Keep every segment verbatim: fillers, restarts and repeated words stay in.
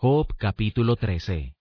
Job capítulo trece.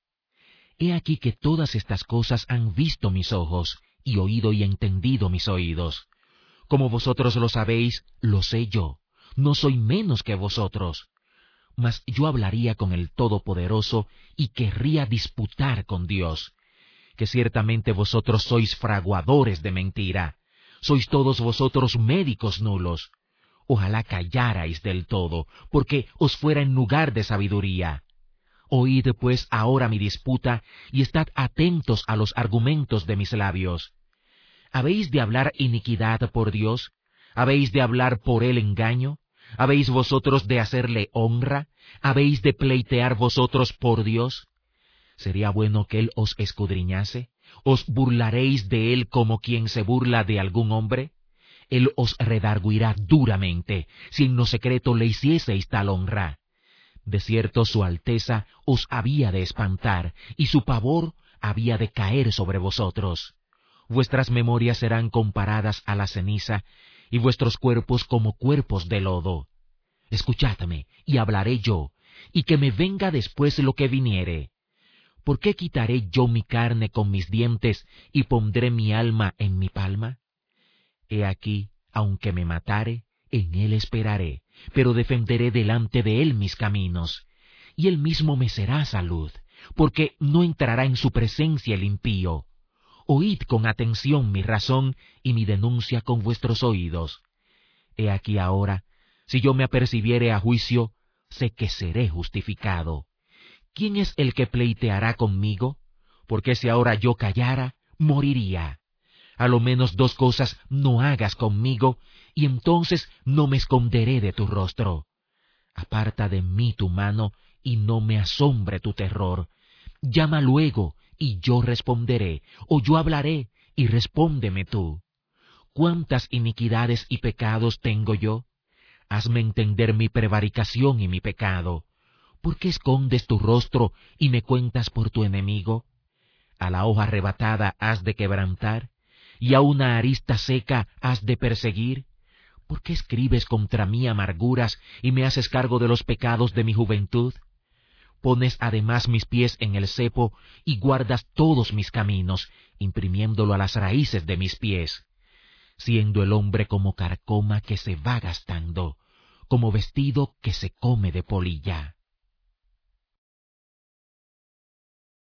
He aquí que todas estas cosas han visto mis ojos, y oído y entendido mis oídos. Como vosotros lo sabéis, lo sé yo, no soy menos que vosotros. Mas yo hablaría con el Todopoderoso, y querría disputar con Dios. Que ciertamente vosotros sois fraguadores de mentira, sois todos vosotros médicos nulos. Ojalá callarais del todo, porque os fuera en lugar de sabiduría. Oíd pues ahora mi disputa, y estad atentos a los argumentos de mis labios. ¿Habéis de hablar iniquidad por Dios? ¿Habéis de hablar por él engaño? ¿Habéis vosotros de hacerle honra? ¿Habéis de pleitear vosotros por Dios? ¿Sería bueno que él os escudriñase? ¿Os burlaréis de él como quien se burla de algún hombre? Él os redarguirá duramente, si en lo secreto le hicieseis tal honra. De cierto su alteza os había de espantar, y su pavor había de caer sobre vosotros. Vuestras memorias serán comparadas a la ceniza, y vuestros cuerpos como cuerpos de lodo. Escuchadme, y hablaré yo, y que me venga después lo que viniere. ¿Por qué quitaré yo mi carne con mis dientes, y pondré mi alma en mi palma? He aquí, aunque me matare, en él esperaré, pero defenderé delante de él mis caminos. Y él mismo me será salud, porque no entrará en su presencia el impío. Oíd con atención mi razón y mi denuncia con vuestros oídos. He aquí ahora, si yo me apercibiere a juicio, sé que seré justificado. ¿Quién es el que pleiteará conmigo? Porque si ahora yo callara, moriría. A lo menos dos cosas no hagas conmigo, y entonces no me esconderé de tu rostro. Aparta de mí tu mano, y no me asombre tu terror. Llama luego, y yo responderé, o yo hablaré, y respóndeme tú. ¿Cuántas iniquidades y pecados tengo yo? Hazme entender mi prevaricación y mi pecado. ¿Por qué escondes tu rostro y me cuentas por tu enemigo? A la hoja arrebatada has de quebrantar, y a una arista seca has de perseguir. ¿Por qué escribes contra mí amarguras y me haces cargo de los pecados de mi juventud? Pones además mis pies en el cepo y guardas todos mis caminos, imprimiéndolo a las raíces de mis pies. Siendo el hombre como carcoma que se va gastando, como vestido que se come de polilla.